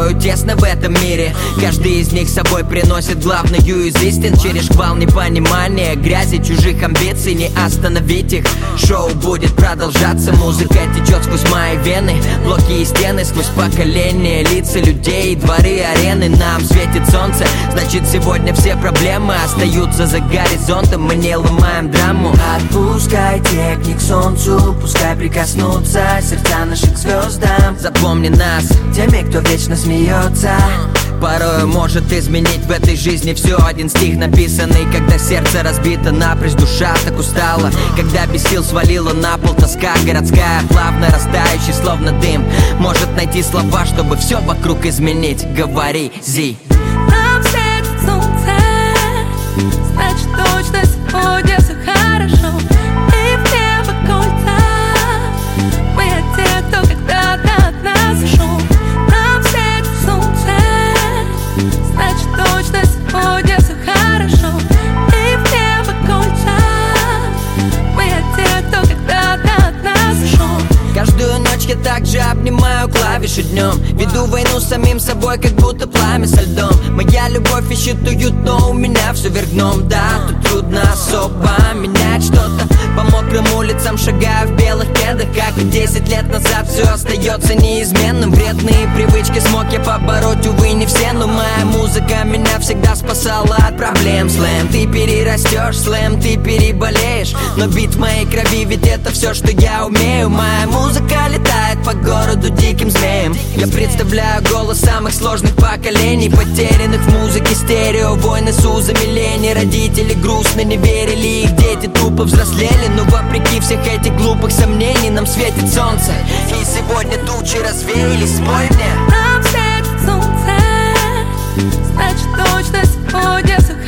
порой тесно в этом мире. Каждый из них с собой приносит главную из истин. Через шквал непонимания, грязи, чужих амбиций не остановить их. Шоу будет продолжаться, музыка течет сквозь мои вены. Блоки и стены, сквозь поколения, лица людей, дворы, арены. Нам светит солнце, значит сегодня все проблемы остаются за горизонтом. Мы не ломаем драму. Отпускай техник к солнцу, пускай прикоснутся сердца наших к звездам. Запомни нас теми, кто вечно смеется. Порой может изменить в этой жизни все. Один стих написанный, когда сердце разбито напрочь, душа так устала, когда без сил свалила на пол тоска городская, плавно растающий, словно дым. Может найти слова, чтобы все вокруг изменить. Говори, Зи. Нам светит солнце, значит точно сегодня все хорошо. И в небо кольца, мы те, кто когда-то от нас ушел. Нам светит солнце, значит точно сегодня все хорошо. И в небо кольца, мы те, кто когда-то от нас ушел. Каждую ночь я также обнимаю клавиши днем. Веду войну с самим собой, как будто пламя со льдом. Моя любовь ищет уют, но у меня все вверх дном. Да, тут трудно особо менять что-то. По мокрым улицам шагаю в белых кедах, как и 10 лет назад. Все остается неизменным. Вредные привычки смог я побороть, увы, не все. Но моя музыка меня всегда спасала от проблем. Слэм, ты перерастешь, слэм, ты переболеешь. Но бит в моей крови, ведь это все, что я умею. Моя музыка летает по городу диким змеем. Я представляю голос самых сложных поколений, потерянных в музыке стерео. Войны с узами лени, родители грустно не верили, их дети тупо взрослели. Но вопреки всех этих глупых сомнений нам светит солнце, и сегодня тучи развеялись. Спой мне. Нам светит солнце, значит точно сегодня все